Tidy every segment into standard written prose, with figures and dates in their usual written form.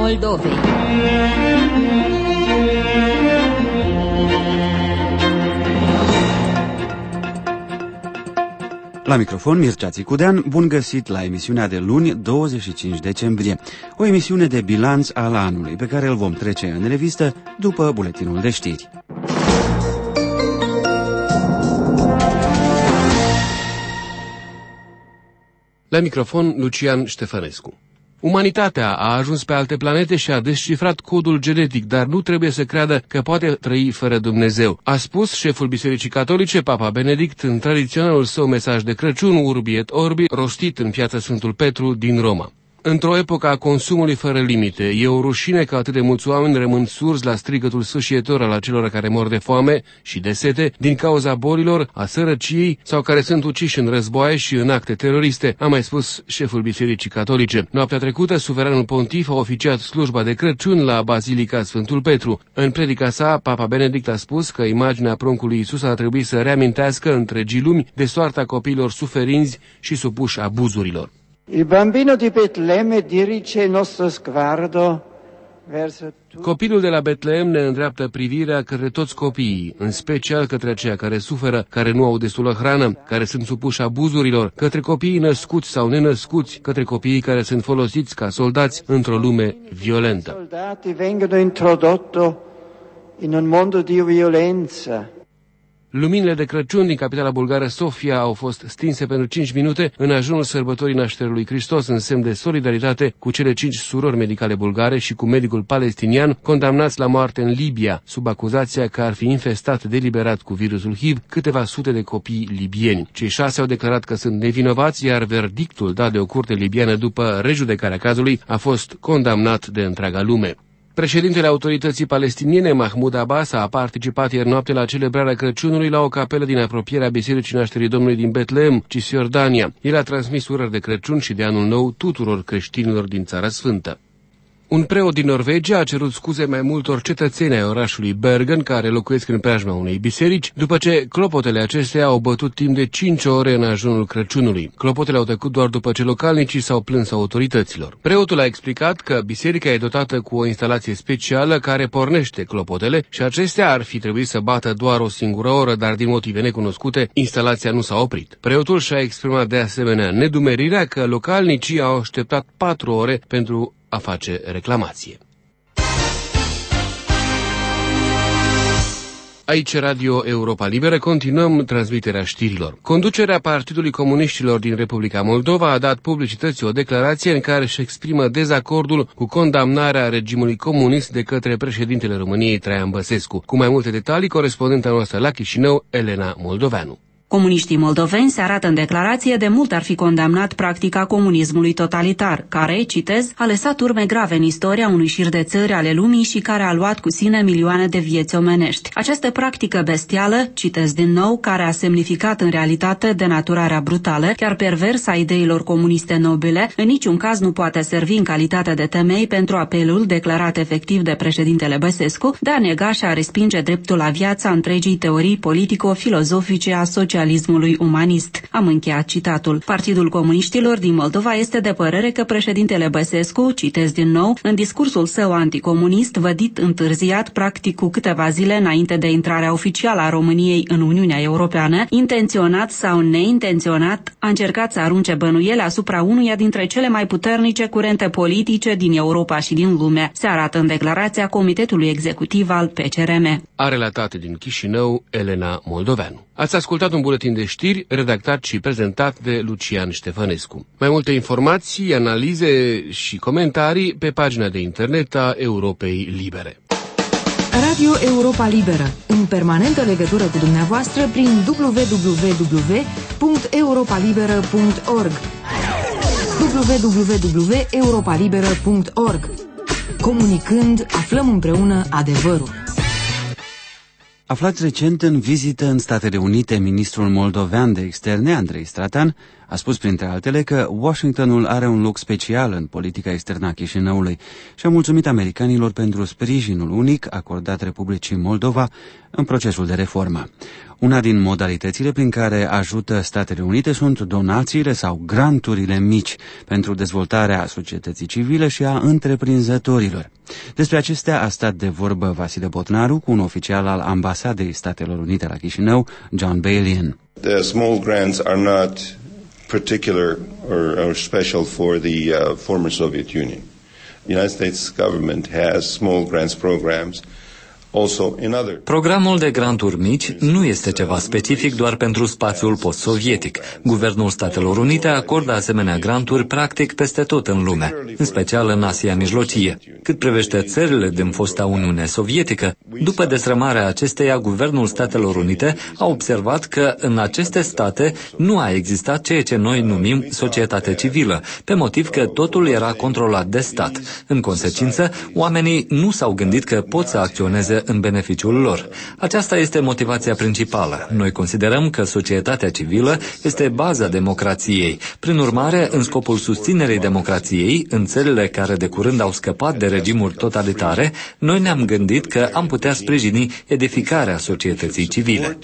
Moldovei. La microfon Mircea Țicudean, bun găsit la emisiunea de luni 25 decembrie, o emisiune de bilanț al anului pe care îl vom trece în revistă după buletinul de știri. La microfon Lucian Ștefănescu. Umanitatea a ajuns pe alte planete și a descifrat codul genetic, dar nu trebuie să creadă că poate trăi fără Dumnezeu, a spus șeful Bisericii Catolice, Papa Benedict, în tradiționalul său mesaj de Crăciun, Urbi et Orbi, rostit în Piața Sfântul Petru din Roma. Într-o epocă a consumului fără limite, e o rușine că atât de mulți oameni rămân surzi la strigătul sfâșietor al acelora care mor de foame și de sete din cauza bolilor, a sărăciei sau care sunt uciși în războaie și în acte teroriste, a mai spus șeful Bisericii Catolice. Noaptea trecută, suveranul pontif a oficiat slujba de Crăciun la Bazilica Sfântul Petru. În predica sa, Papa Benedict a spus că imaginea pruncului Iisus ar trebui să reamintească întregii lumi de soarta copiilor suferinți și supuși abuzurilor. Il bambino di Betlemme dirige il nostro sguardo verso tutti. Copilul de la Betleem ne îndreaptă privirea către toți copiii, în special către aceia care suferă, care nu au destulă hrană, care sunt supuși abuzurilor, către copiii născuți sau nenăscuți, către copiii care sunt folosiți ca soldați într-o lume violentă. Soldati vengono introdotto in un mondo di violenza. Luminile de Crăciun din capitala bulgară Sofia au fost stinse pentru 5 minute în ajunul sărbătorii nașterii lui Hristos, în semn de solidaritate cu cele 5 surori medicale bulgare și cu medicul palestinian condamnați la moarte în Libia, sub acuzația că ar fi infestat deliberat cu virusul HIV câteva sute de copii libieni. Cei 6 au declarat că sunt nevinovați, iar verdictul dat de o curte libiană după rejudecarea cazului a fost condamnat de întreaga lume. Președintele autorității palestiniene, Mahmoud Abbas, a participat ieri noapte la celebrarea Crăciunului la o capelă din apropierea Bisericii Nașterii Domnului din Betleem, Cisjordania. El a transmis urări de Crăciun și de Anul Nou tuturor creștinilor din Țara Sfântă. Un preot din Norvegia a cerut scuze mai multor cetățeni ai orașului Bergen care locuiesc în preajma unei biserici, după ce clopotele acestea au bătut timp de 5 ore în ajunul Crăciunului. Clopotele au tăcut doar după ce localnicii s-au plâns autorităților. Preotul a explicat că biserica e dotată cu o instalație specială care pornește clopotele și acestea ar fi trebuit să bată doar o singură oră, dar din motive necunoscute, instalația nu s-a oprit. Preotul și-a exprimat de asemenea nedumerirea că localnicii au așteptat 4 ore pentru a face reclamație. Aici Radio Europa Liberă, continuăm transmiterea știrilor. Conducerea Partidului Comuniștilor din Republica Moldova a dat publicității o declarație în care își exprimă dezacordul cu condamnarea regimului comunist de către președintele României Traian Băsescu. Cu mai multe detalii, corespondenta noastră la Chișinău, Elena Moldoveanu. Comuniștii moldoveni se arată în declarație de mult ar fi condamnat practica comunismului totalitar, care, citez, a lăsat urme grave în istoria unui șir de țări ale lumii și care a luat cu sine milioane de vieți omenești. Această practică bestială, citez din nou, care a semnificat în realitate denaturarea brutală, chiar perversă a ideilor comuniste nobile, în niciun caz nu poate servi în calitate de temei pentru apelul declarat efectiv de președintele Băsescu de a nega și a respinge dreptul la viața întregii teorii politico-filozofice a socialismului umanist. Am încheiat citatul. Partidul Comuniștilor din Moldova este de părere că președintele Băsescu, citez din nou, în discursul său anticomunist, vădit întârziat practic cu câteva zile înainte de intrarea oficială a României în Uniunea Europeană, intenționat sau neintenționat, a încercat să arunce bănuiele asupra unuia dintre cele mai puternice curente politice din Europa și din lume, se arată în declarația Comitetului Executiv al PCRM. A relatat din Chișinău Elena Moldoveanu. Ați ascultat un buletin de știri redactat și prezentat de Lucian Ștefănescu. Mai multe informații, analize și comentarii pe pagina de internet a Europei Libere. Radio Europa Liberă, în permanentă legătură cu dumneavoastră prin www.europalibera.org www.europalibera.org. Comunicând, aflăm împreună adevărul. Aflați recent în vizită în Statele Unite, ministrul moldovean de externe, Andrei Stratan, A spus printre altele că Washingtonul are un loc special în politica externă a Chișinăului și a mulțumit americanilor pentru sprijinul unic acordat Republicii Moldova în procesul de reformă. Una din modalitățile prin care ajută Statele Unite sunt donațiile sau granturile mici pentru dezvoltarea societății civile și a întreprinzătorilor. Despre acestea a stat de vorbă Vasile Botnaru cu un oficial al Ambasadei Statelor Unite la Chișinău, John Balian. The small grants are not particular or special for the former Soviet Union. The United States government has small grants programs. Programul de granturi mici nu este ceva specific doar pentru spațiul post-sovietic. Guvernul Statelor Unite acordă asemenea granturi practic peste tot în lume, în special în Asia Mijlocie. Cât privește țările din fosta Uniune Sovietică, după destrămarea acesteia, Guvernul Statelor Unite a observat că în aceste state nu a existat ceea ce noi numim societate civilă, pe motiv că totul era controlat de stat. În consecință, oamenii nu s-au gândit că pot să acționeze în beneficiul lor. Aceasta este motivația principală. Noi considerăm că societatea civilă este baza democrației. Prin urmare, în scopul susținerii democrației, în țările care de curând au scăpat de regimuri totalitare, noi ne-am gândit că am putea sprijini edificarea societății civile.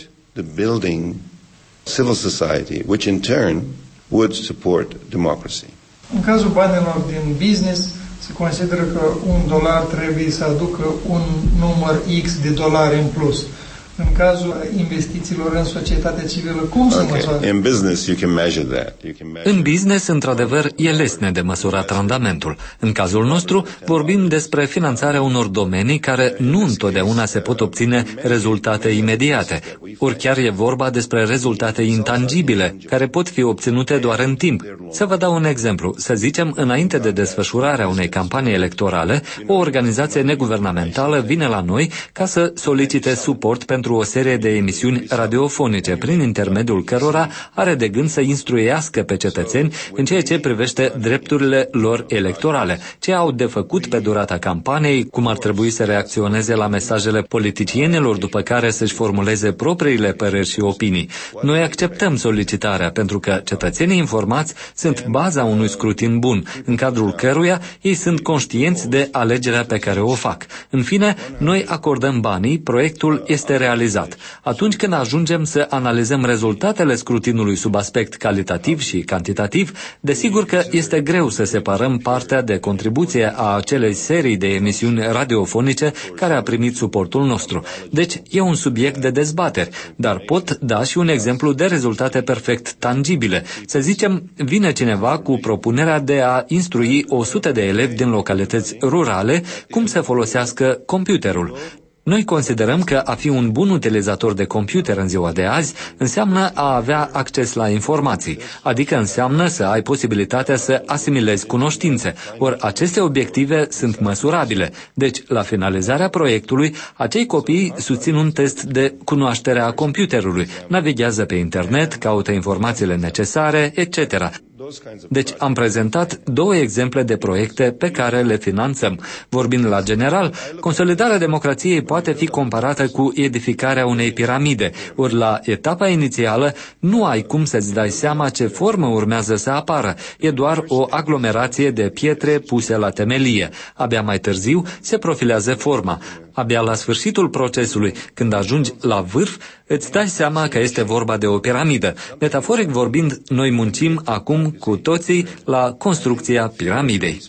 În cazul banilor din business, se consideră că $1 trebuie să aducă un număr X de dolari în plus. În cazul investițiilor în societatea civilă, cum se măsoară? In business, you can measure that. În business, într-adevăr, e lesne de măsurat randamentul. În cazul nostru, vorbim despre finanțarea unor domenii care nu întotdeauna se pot obține rezultate imediate. Ori chiar e vorba despre rezultate intangibile, care pot fi obținute doar în timp. Să vă dau un exemplu. Să zicem, înainte de desfășurarea unei campanii electorale, o organizație neguvernamentală vine la noi ca să solicite suport pentru o serie de emisiuni radiofonice, prin intermediul cărora are de gând să instruiască pe cetățeni în ceea ce privește drepturile lor electorale, ce au de făcut pe durata campaniei, cum ar trebui să reacționeze la mesajele politicienilor, după care să-și formuleze propriile păreri și opinii. Noi acceptăm solicitarea pentru că cetățenii informați sunt baza unui scrutin bun, în cadrul căruia ei sunt conștienți de alegerea pe care o fac. În fine, noi acordăm banii, proiectul este realizat. Atunci când ajungem să analizăm rezultatele scrutinului sub aspect calitativ și cantitativ, desigur că este greu să separăm partea de contribuție a acelei serii de emisiuni radiofonice care a primit suportul nostru. Deci e un subiect de dezbateri, dar pot da și un exemplu de rezultate perfect tangibile. Să zicem, vine cineva cu propunerea de a instrui 100 de elevi din localități rurale cum să folosească computerul. Noi considerăm că a fi un bun utilizator de computer în ziua de azi înseamnă a avea acces la informații, adică înseamnă să ai posibilitatea să asimilezi cunoștințe, ori aceste obiective sunt măsurabile. Deci, la finalizarea proiectului, acei copii susțin un test de cunoaștere a computerului, navighează pe internet, caută informațiile necesare, etc. Deci am prezentat 2 exemple de proiecte pe care le finanțăm. Vorbind la general, consolidarea democrației poate fi comparată cu edificarea unei piramide, ori la etapa inițială nu ai cum să-ți dai seama ce formă urmează să apară. E doar o aglomerație de pietre puse la temelie. Abia mai târziu se profilează forma. Abia la sfârșitul procesului, când ajungi la vârf, îți dai seama că este vorba de o piramidă. Metaforic vorbind, noi muncim acum cu toții la construcția piramidei.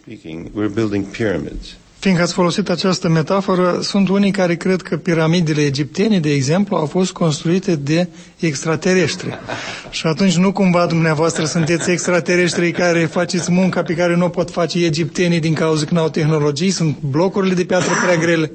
Fiindcă ați folosit această metaforă, sunt unii care cred că piramidele egiptene, de exemplu, au fost construite de extraterestri. Și atunci nu cumva dumneavoastră sunteți extraterestrii care faceți munca pe care nu o pot face egiptenii din cauza că nu au tehnologii? Sunt blocurile de piatră prea grele?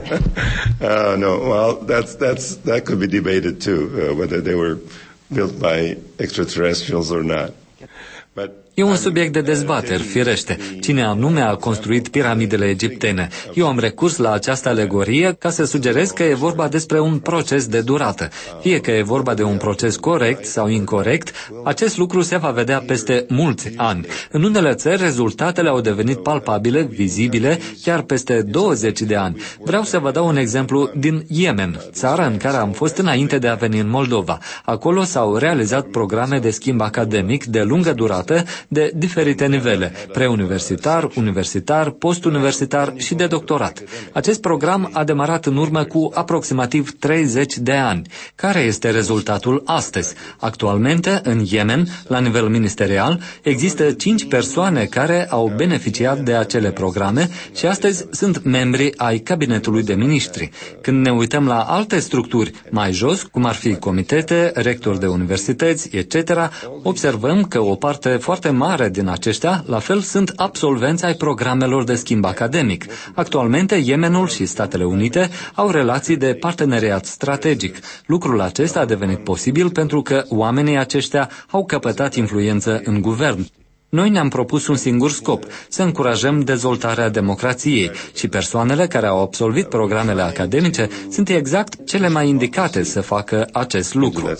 No, well, that could be debated too, whether they were built by extraterrestrials or not. E un subiect de dezbateri, firește. Cine anume a construit piramidele egiptene? Eu am recurs la această alegorie ca să sugerez că e vorba despre un proces de durată. Fie că e vorba de un proces corect sau incorect, acest lucru se va vedea peste mulți ani. În unele țări, rezultatele au devenit palpabile, vizibile, chiar peste 20 de ani. Vreau să vă dau un exemplu din Yemen, țara în care am fost înainte de a veni în Moldova. Acolo s-au realizat programe de schimb academic de lungă durată, de diferite nivele, preuniversitar, universitar, postuniversitar și de doctorat. Acest program a demarat în urmă cu aproximativ 30 de ani. Care este rezultatul astăzi? Actualmente, în Yemen, la nivel ministerial, există 5 persoane care au beneficiat de acele programe și astăzi sunt membri ai cabinetului de miniștri. Când ne uităm la alte structuri mai jos, cum ar fi comitete, rectori de universități, etc., observăm că o parte foarte mare din aceștia, la fel, sunt absolvenți ai programelor de schimb academic. Actualmente, Yemenul și Statele Unite au relații de parteneriat strategic. Lucrul acesta a devenit posibil pentru că oamenii aceștia au căpătat influență în guvern. Noi ne-am propus un singur scop, să încurajăm dezvoltarea democrației și persoanele care au absolvit programele academice sunt exact cele mai indicate să facă acest lucru.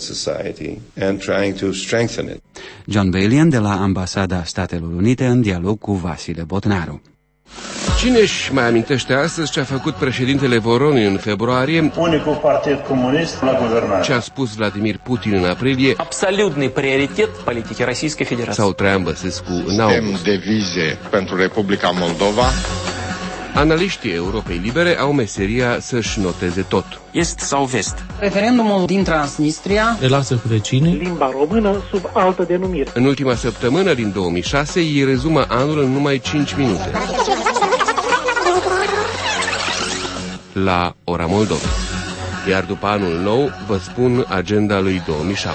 John Balian de la Ambasada Statelor Unite în dialog cu Vasile Botnaru. Cine își mai amintește astăzi ce a făcut președintele Voronin în februarie, unicul partid comunist la guvernare, ce a spus Vladimir Putin în aprilie, absolutный prioritet politicii Российской Federații, sau Traian Băsescu în august. Devize pentru Republica Moldova. Analiștii Europei Libere au meseria să-și noteze tot. Est sau vest? Referendumul din Transnistria. Relație cu vecinii. Limba română sub altă denumire. În ultima săptămână din 2006, ei rezumă anul în numai 5 minute. La Ora Moldova. Iar după anul nou, vă spun agenda lui 2007.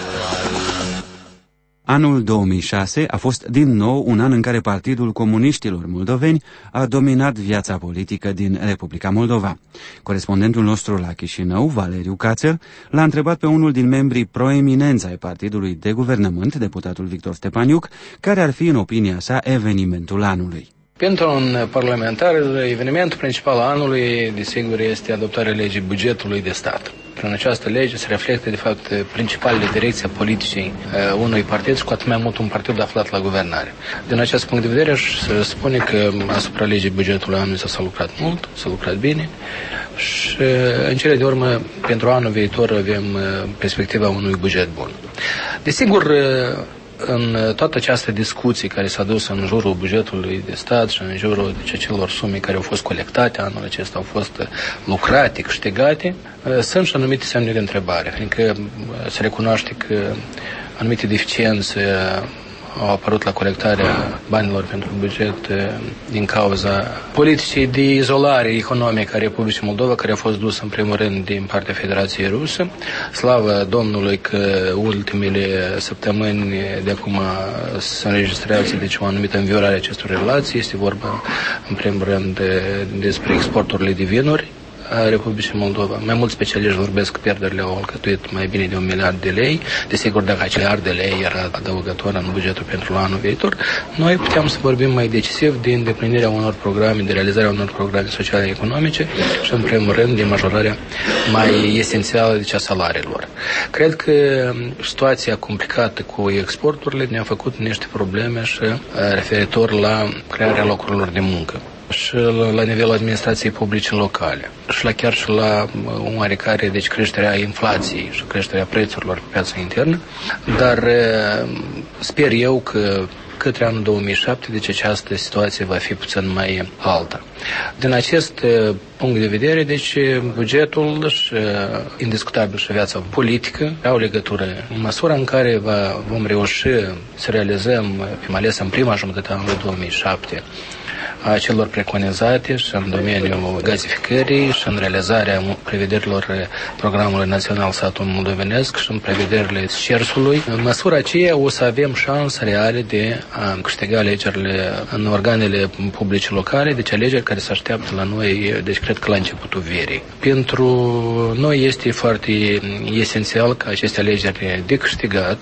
Anul 2006 a fost din nou un an în care Partidul Comuniștilor Moldoveni a dominat viața politică din Republica Moldova. Corespondentul nostru la Chișinău, Valeriu Cațel, l-a întrebat pe unul din membrii proeminenți ai Partidului de Guvernământ, deputatul Victor Stepaniuc, care ar fi, în opinia sa, evenimentul anului. Pentru un parlamentar, evenimentul principal al anului, desigur, este adoptarea legii bugetului de stat. Prin această lege se reflectă, de fapt, principalele direcții a politicii unui partid și cu atât mai mult un partid aflat la guvernare. Din acest punct de vedere, aș spune că asupra legii bugetului anului s-a lucrat mult, s-a lucrat bine și, în cele de urmă, pentru anul viitor avem perspectiva unui buget bun. Desigur, în toată această discuție care s-a dus în jurul bugetului de stat și în jurul acelor sume care au fost colectate anul acesta, au fost lucrate, câștigate, sunt și anumite semne de întrebare, fiindcă se recunoaște că anumite deficiențe au apărut la colectarea banilor pentru buget din cauza politicii de izolare economică a Republicii Moldova, care a fost dusă în primul rând din partea Federației Rusă. Slavă Domnului că ultimele săptămâni de acum se înregistrează o anumită înviorare a acestor relații. Este vorba în primul rând despre exporturile de vinuri a Republicii Moldova. Mai mulți specialiști vorbesc că pierderile au alcătuit mai bine de 1 miliard de lei. Desigur, dacă acel miliard de lei era adăugător în bugetul pentru anul viitor, noi puteam să vorbim mai decisiv de îndeplinirea unor programe, de realizarea unor programe sociale economice și, în primul rând, de majorarea mai esențială de cea salariilor. Cred că situația complicată cu exporturile ne-a făcut niște probleme și referitor la crearea locurilor de muncă și la nivelul administrației publice locale și chiar și la oarecare, deci, creșterea inflației și creșterea prețurilor pe piața internă, dar sper eu că către anul 2007, deci această situație va fi puțin mai alta. Din acest punct de vedere, deci bugetul și indiscutabil și viața politică au legătură în măsura în care vom reuși să realizăm, mai ales în prima jumătate a anului 2007, a celor preconizate și în domeniul gazificării și în realizarea prevederilor programului național satul moldovenesc și în prevederile CERS-ului. În măsura aceea o să avem șanse reale de a câștiga alegerile în organele publice locale, deci alegeri care se așteaptă la noi, deci cred că la începutul verii. Pentru noi este foarte esențial ca aceste alegeri de câștigat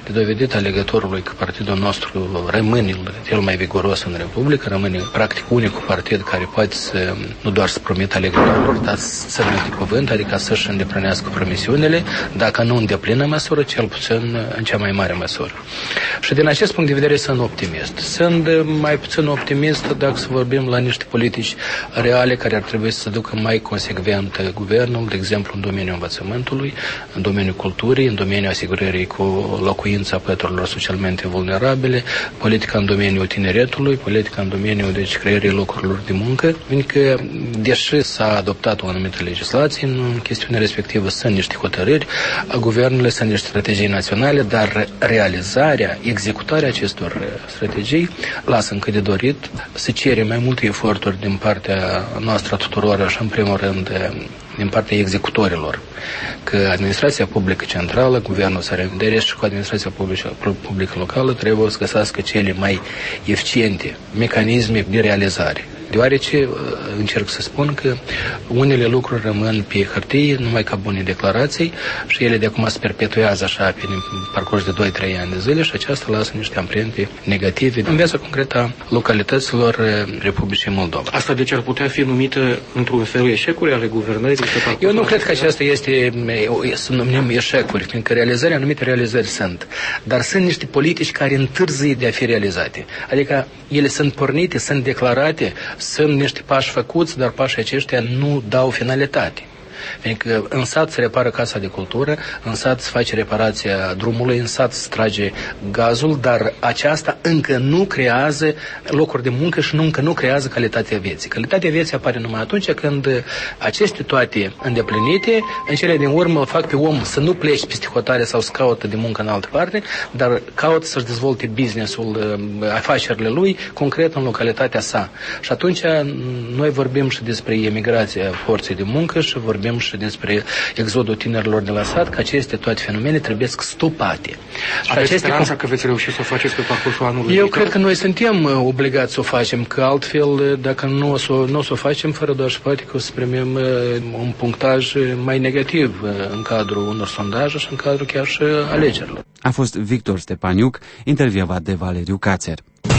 de dovedit alegătorului că partidul nostru rămâne cel mai viguros în Republică, rămâne practic unicul partid care poate să, nu doar să promită alegătorilor, dar să rămâne cuvânt, adică să-și îndeplinească promisiunile, dacă nu în deplină măsură, cel puțin în cea mai mare măsură. Și din acest punct de vedere sunt optimist. Sunt mai puțin optimist dacă să vorbim la niște politici reale care ar trebui să ducă mai consecvent guvernul, de exemplu în domeniul învățământului, în domeniul culturii, în domeniul asigurării cu locuința păturilor socialmente vulnerabile, politica în domeniul tineretului, politica în domeniul creării locurilor de muncă, fiindcă deși s-a adoptat o anumită legislație în chestiunea respectivă, sunt niște hotărâri a guvernului, sunt niște strategii naționale, dar realizarea, executarea acestor strategii lasă încă de dorit. Se cere mai multe eforturi din partea noastră tuturor, și în primul rând din partea executorilor, că administrația publică centrală, guvernul să revedere și cu administrația publică locală trebuie să găsească cele mai eficiente mecanisme de realizare. Deoarece încerc să spun că unele lucruri rămân pe hârtie numai ca bune declarații și ele de acum se perpetuează așa pe parcurs de 2-3 ani de zile și aceasta lasă niște amprente negative în viața concretă a localităților Republicii Moldova. Asta deci ar putea fi numită într-un fel eșecuri ale guvernării? Eu nu cred că aceasta este, să numim eșecuri, fiindcă realizări, anumite realizări sunt, dar sunt niște politici care întârzie de a fi realizate. Adică ele sunt pornite, sunt declarate, sunt niște pași făcuți, dar pașii aceștia nu dau finalitate. Fiindcă în sat se repară casa de cultură, în sat se face reparația drumului, în sat se trage gazul, dar aceasta încă nu creează locuri de muncă și încă nu creează calitatea vieții. Calitatea vieții apare numai atunci când aceste toate îndeplinite, în cele din urmă îl fac pe om să nu plece peste hotare sau să caută de muncă în altă parte, dar caută să-și dezvolte business-ul, afacerile lui, concret în localitatea sa. Și atunci noi vorbim și despre emigrația forței de muncă și vorbim și despre exodul tinerilor de la sat, că aceste toate fenomene trebuie stopate. Aveți speranța că veți reuși să o faceți pe parcursul anului? Eu cred că noi suntem obligați să o facem, că altfel, dacă nu o să o facem, fără doar și poate că o să primim un punctaj mai negativ în cadrul unor sondaje și în cadrul chiar și alegerilor. A fost Victor Stepaniuc, intervievat de Valeriu Cațer.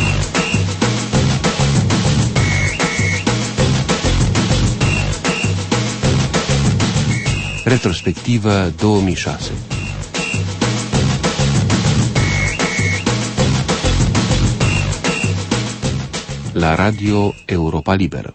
Retrospectivă 2006. La Radio Europa Liberă.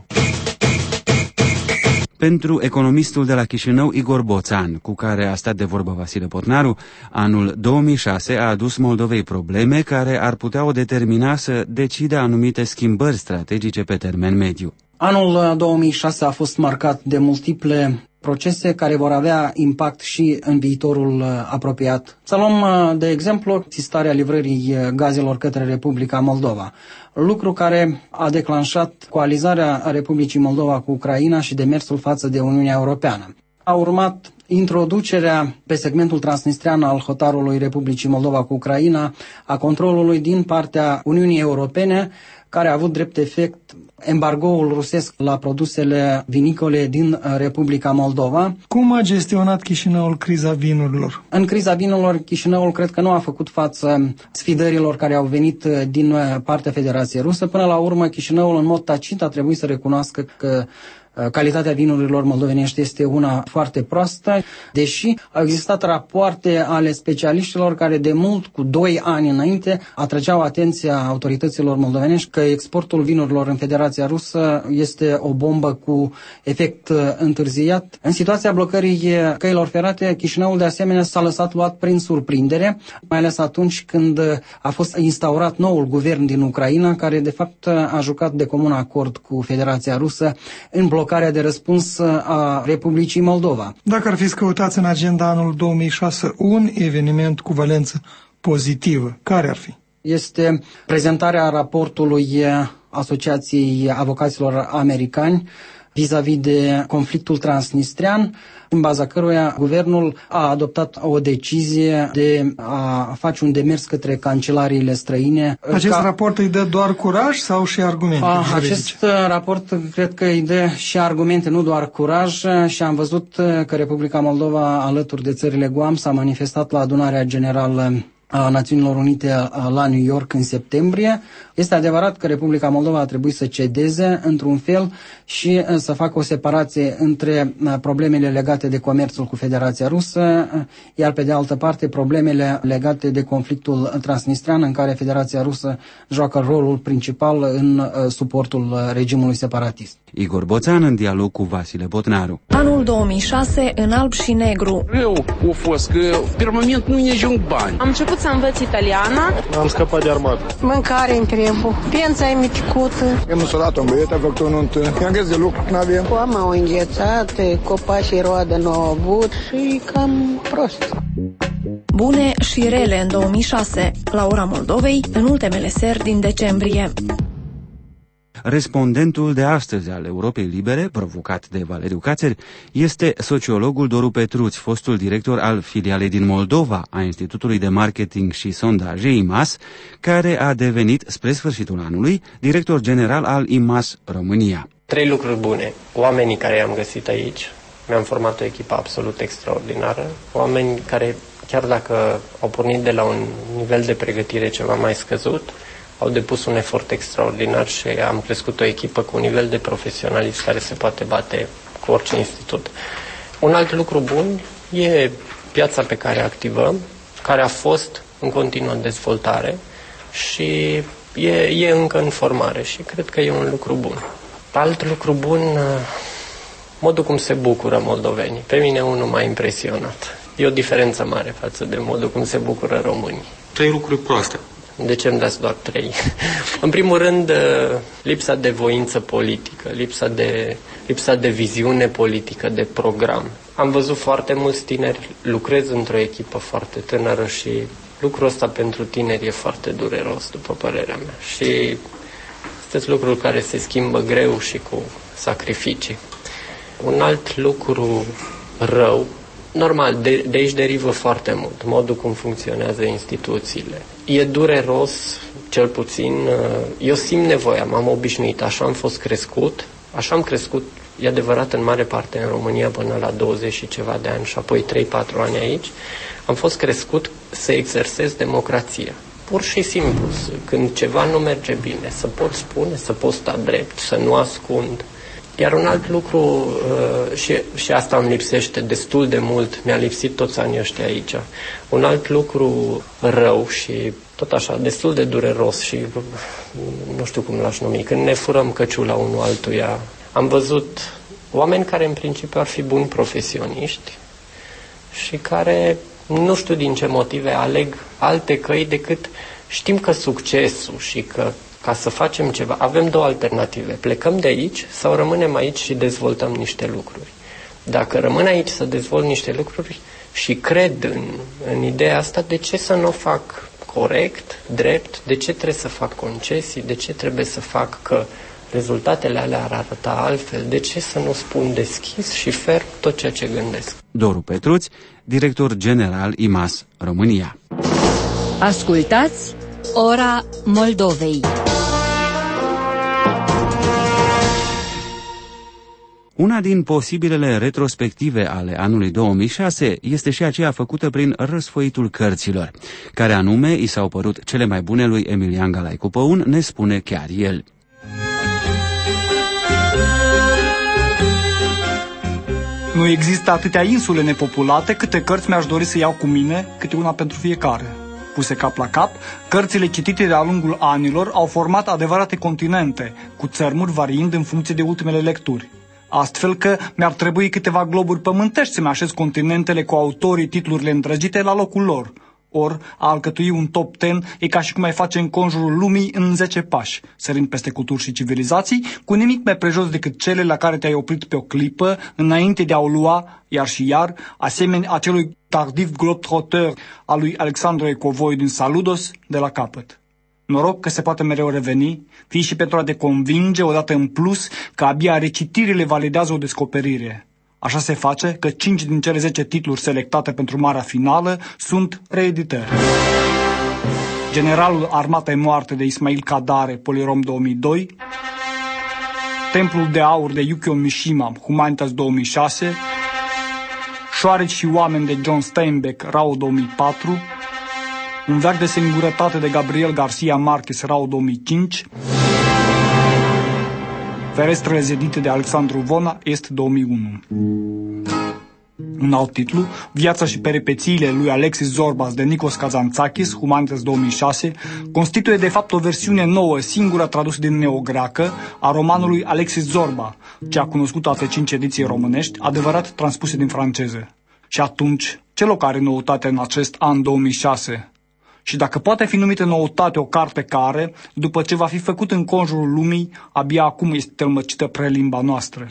Pentru economistul de la Chișinău, Igor Boțan, cu care a stat de vorbă Vasile Potnaru, anul 2006 a adus Moldovei probleme care ar putea o determina să decide anumite schimbări strategice pe termen mediu. Anul 2006 a fost marcat de multiple procese care vor avea impact și în viitorul apropiat. Să luăm, de exemplu, starea livrării gazelor către Republica Moldova, lucru care a declanșat coalizarea Republicii Moldova cu Ucraina și demersul față de Uniunea Europeană. A urmat introducerea pe segmentul transnistrian al hotarului Republicii Moldova cu Ucraina a controlului din partea Uniunii Europene, care a avut drept efect embargoul rusesc la produsele vinicole din Republica Moldova. Cum a gestionat Chișinăul criza vinurilor? În criza vinurilor, Chișinăul cred că nu a făcut față sfidărilor care au venit din partea Federației Rusă. Până la urmă, Chișinăul în mod tacit a trebuit să recunoască că calitatea vinurilor moldovenești este una foarte proastă, deși au existat rapoarte ale specialiștilor care de mult, cu 2 ani înainte, atrăgeau atenția autorităților moldovenești că exportul vinurilor în Federația Rusă este o bombă cu efect întârziat. În situația blocării căilor ferate, Chișinăul de asemenea s-a lăsat luat prin surprindere, mai ales atunci când a fost instaurat noul guvern din Ucraina, care de fapt a jucat de comun acord cu Federația Rusă în blocarea de răspuns a Republicii Moldova. Dacă ar fi să căutați în agenda anul 2006 un eveniment cu valență pozitivă, care ar fi? Este prezentarea raportului Asociației Avocaților Americani vis-a-vis de conflictul transnistrian, în baza căruia guvernul a adoptat o decizie de a face un demers către cancelariile străine. Acest raport îi dă doar curaj sau și argumente? Acest raport cred că îi dă și argumente, nu doar curaj, și am văzut că Republica Moldova, alături de țările Guam, s-a manifestat la adunarea generală a Națiunilor Unite la New York în septembrie. Este adevărat că Republica Moldova a trebuit să cedeze într-un fel și să facă o separație între problemele legate de comerțul cu Federația Rusă, iar pe de altă parte problemele legate de conflictul transnistrean, în care Federația Rusă joacă rolul principal în suportul regimului separatist. Igor Boțan în dialog cu Vasile Botnaru. Anul 2006 în alb și negru. Rău a fost că pe moment nu ne ajung bani. Am început să învăț italiană. Am scăpat de armată. Mâncare în trebuie. Pensia e miticută. Am însurat un băiet, a făcut o nuntă. I-am găsit de lucru, n-avem. Oameni au înghețat, copașii roadă n-au avut și cam prost. Bune și rele în 2006, la ora Moldovei, în ultimele seri din decembrie. Respondentul de astăzi al Europei Libere, provocat de Valeriu Cațeri, este sociologul Doru Petruț, fostul director al filialei din Moldova a Institutului de Marketing și Sondaje IMAS, care a devenit, spre sfârșitul anului, director general al IMAS România. 3 lucruri bune. Oamenii care i-am găsit aici, mi-am format o echipă absolut extraordinară, oameni care, chiar dacă au pornit de la un nivel de pregătire ceva mai scăzut, au depus un efort extraordinar și am crescut o echipă cu un nivel de profesionalism care se poate bate cu orice institut. Un alt lucru bun e piața pe care activăm, care a fost în continuă dezvoltare și e încă în formare și cred că e un lucru bun. Alt lucru bun, modul cum se bucură moldovenii. Pe mine unul m-a impresionat. E o diferență mare față de modul cum se bucură românii. 3 lucruri proaste. De ce îmi dați doar 3? În primul rând, lipsa de voință politică, lipsa de viziune politică, de program. Am văzut foarte mulți tineri, lucrez într-o echipă foarte tânără și lucrul ăsta pentru tineri e foarte dureros, după părerea mea. Și sunt lucruri care se schimbă greu și cu sacrificii. Un alt lucru rău, normal, de aici derivă foarte mult, modul cum funcționează instituțiile. E dureros, cel puțin, eu simt nevoia, m-am obișnuit, așa am fost crescut, așa am crescut, e adevărat, în mare parte în România până la 20 și ceva de ani și apoi 3-4 ani aici, am fost crescut să exersez democrația. Pur și simplu, când ceva nu merge bine, să pot spune, să pot sta drept, să nu ascund. Iar un alt lucru, și asta îmi lipsește destul de mult, mi-a lipsit toți anii ăștia aici, un alt lucru rău și tot așa, destul de dureros și nu știu cum l-aș numi, când ne furăm căciula unul altuia, am văzut oameni care în principiu ar fi buni profesioniști și care nu știu din ce motive aleg alte căi decât știm că succesul și că ca să facem ceva, avem 2 alternative. Plecăm de aici sau rămânem aici și dezvoltăm niște lucruri. Dacă rămân aici să dezvolt niște lucruri și cred în ideea asta, de ce să nu o fac corect, drept? De ce trebuie să fac concesii? De ce trebuie să fac că rezultatele alea ar arăta altfel? De ce să nu spun deschis și ferm tot ceea ce gândesc? Doru Petruț, director general IMAS România. Ascultați Ora Moldovei. Una din posibilele retrospective ale anului 2006 este și aceea făcută prin Răsfoitul cărților. Care anume i s-au părut cele mai bune lui Emilian Galaicu Păun, ne spune chiar el. Nu există atâtea insule nepopulate câte cărți mi-aș dori să iau cu mine, câte una pentru fiecare. Puse cap la cap, cărțile citite de-a lungul anilor au format adevărate continente, cu țărmuri variind în funcție de ultimele lecturi. Astfel că mi-ar trebui câteva globuri pământești să-mi așez continentele cu autorii titlurile îndrăgite la locul lor. Or, a alcătui un top 10 e ca și cum ai face în conjurul lumii în 10 pași, sărind peste culturi și civilizații, cu nimic mai prejos decât cele la care te-ai oprit pe o clipă, înainte de a o lua, iar și iar, asemenea acelui tardiv globetrotter al lui Alexandru Ecovoi din Saludos, de la capăt. Noroc că se poate mereu reveni, fie și pentru a te convinge odată în plus că abia recitirile validează o descoperire. Așa se face că 5 din cele 10 titluri selectate pentru marea finală sunt reeditări. Generalul Armatei Moarte de Ismail Kadare, Polirom 2002, Templul de Aur de Yukio Mishima, Humanitas 2006, Șoareci și oameni de John Steinbeck, Rao 2004, Un veac de singurătate de Gabriel Garcia Marquez, Rau 2005. Ferestrele zidite de Alexandru Vona, Est 2001. Un alt titlu, Viața și peripețiile lui Alexis Zorbas de Nikos Kazantzakis, Humanitas 2006, constituie de fapt o versiune nouă, singura tradusă din neogreacă, a romanului Alexis Zorba, ce a cunoscut toate 5 ediții românești, adevărat transpuse din franceză. Și atunci, ce loc are noutatea în acest an 2006? Și dacă poate fi numită noutate o carte care, după ce va fi făcut în conjurul lumii, abia acum este tălmăcită prelimba noastră.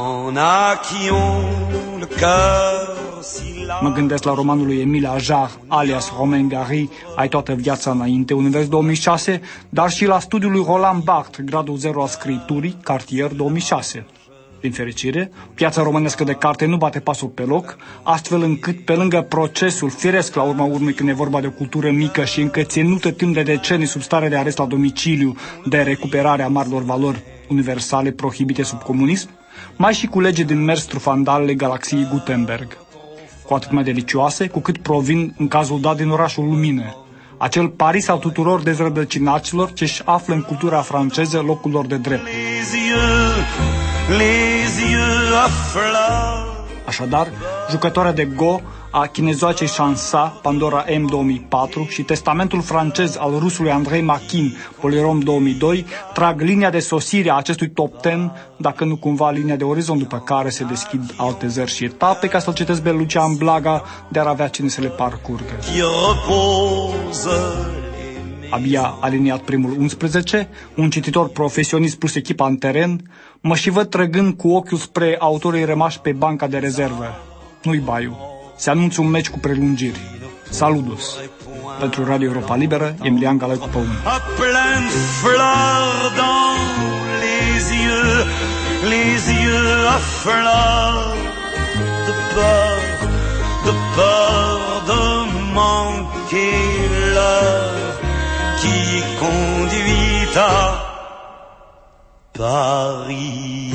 Mă gândesc la romanul lui Emile Ajar, alias Romain Gary, Ai toată viața înainte, Univers 2006, dar și la studiul lui Roland Barthes, Gradul 0 al scriturii, Cartier 2006. Din fericire, piața românescă de carte nu bate pasul pe loc, astfel încât, pe lângă procesul firesc la urma urmei când e vorba de o cultură mică și încă ținută timp de decenii sub stare de arest la domiciliu de recuperare a marilor valori universale prohibite sub comunism, mai și culege din mers trufandalele galaxiei Gutenberg. Cu atât mai delicioase, cu cât provin în cazul dat din orașul Lumină, acel Paris al tuturor dezrădăcinaților ce își află în cultura franceză locul lor de drept. Așadar, jucătoarea de Go a chinezoacei Chansa, Pandora M 2004 și testamentul francez al rusului Andrei Machin, Polirom 2002, trag linia de sosire a acestui top 10, dacă nu cumva linia de orizont după care se deschid alte zări și etape, ca să-l citesc pe Lucian Blaga, de ar avea cine să le parcurgă. Abia aliniat primul 11, un cititor profesionist plus echipa în teren, mă și văd trăgând cu ochiul spre autorii rămași pe banca de rezervă. Nu-i baiu. Se anunță un meci cu prelungiri. Saludos! Pentru Radio Europa Liberă, Emilian Galaicu Păun. Qui conduit à Paris.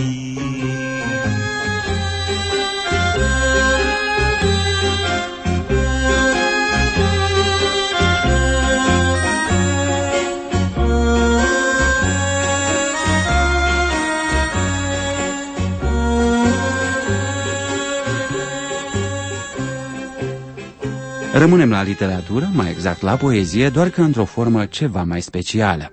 Rămânem la literatură, mai exact la poezie, doar că într-o formă ceva mai specială.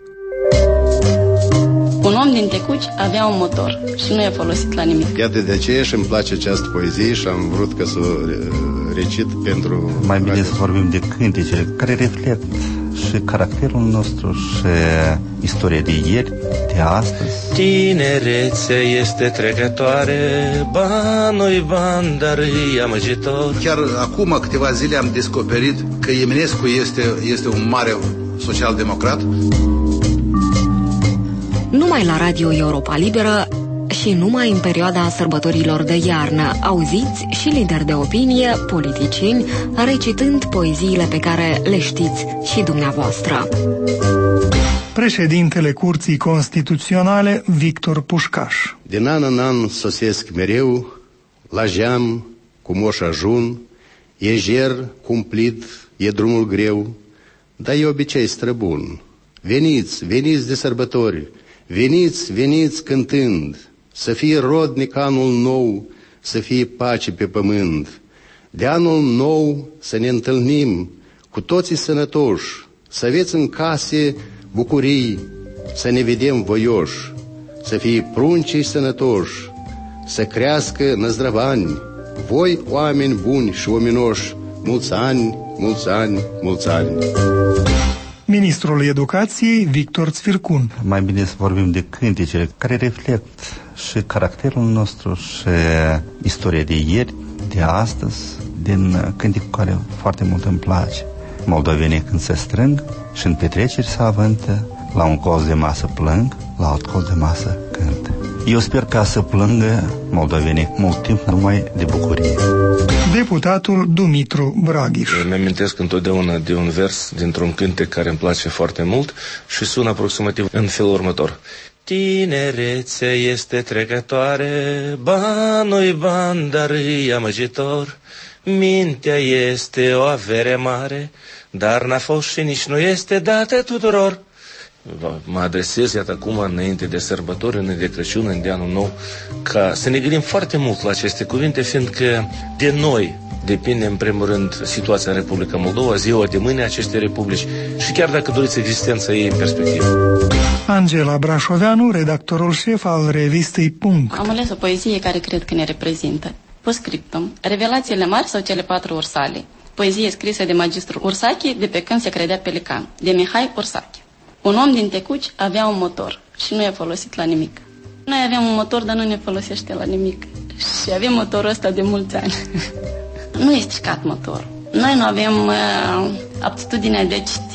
Un om din Tecuci avea un motor și nu e folosit la nimic. Iată de aceea și îmi place această poezie și am vrut ca să o recit pentru... Mai bine să vorbim de cântecele care reflectă și caracterul nostru și istoria de ieri, de astăzi. Tinerețea este trecătoare, banul ban, dar e amăgitor. Chiar acum câteva zile am descoperit că Eminescu este un mare social-democrat. Numai la Radio Europa Liberă și numai în perioada sărbătorilor de iarnă auziți și lideri de opinie, politicieni, recitând poeziile pe care le știți și dumneavoastră. Președintele Curții Constituționale, Victor Pușcaș. Din an în an sosesc mereu, la geam, cu moș ajun, e ger cumplit, e drumul greu, dar e obicei străbun. Veniți, veniți de sărbători, veniți, veniți cântând, să fie rodnic anul nou, să fie pace pe pământ. De anul nou să ne întâlnim, cu toții sănătoși, să aveți în case bucurii, să ne vedem voioși, să fie pruncii sănătoși, să crească năzdrăvani, voi oameni buni și ominoși, mulți ani, mulți ani, mulți ani. Ministrul Educației, Victor Țvircun. Mai bine să vorbim de cântecele care reflectă și caracterul nostru și istoria de ieri, de astăzi, din cântecul care foarte mult îmi place. Moldovenii când se strâng și în petreceri se avântă, la un colț de masă plâng, la alt colț de masă cântă. Eu sper ca să plângă moldovenii mult timp numai de bucurie. Deputatul Dumitru Braghiș. Îmi amintesc întotdeauna de un vers dintr-un cântec care îmi place foarte mult și sună aproximativ în felul următor. Tinerețea este trecătoare, banul-i ban, dar e amăgitor. Mintea este o avere mare, dar n-a fost și nici nu este dată tuturor. Mă adresez, iată acum, înainte de sărbători, înainte de Crăciun, în de anul nou, ca să ne gândim foarte mult la aceste cuvinte, fiindcă de noi depinde, în primul rând, situația în Republica Moldova, ziua de mâine acestei republici și chiar dacă doriți existența ei în perspectivă. Angela Brașoveanu, redactorul șef al revistei Punct. Am ales o poezie care cred că ne reprezintă. Postscriptum. Revelațiile mari sau cele 4 ursale. Poezie scrisă de magistrul Ursache de pe când se credea pelican, de Mihai Ursache. Un om din Tecuci avea un motor și nu i-a folosit la nimic. Noi aveam un motor, dar nu ne folosește la nimic. Și avem motorul ăsta de mulți ani. Nu e stricat motorul. Noi nu avem aptitudinea de a citi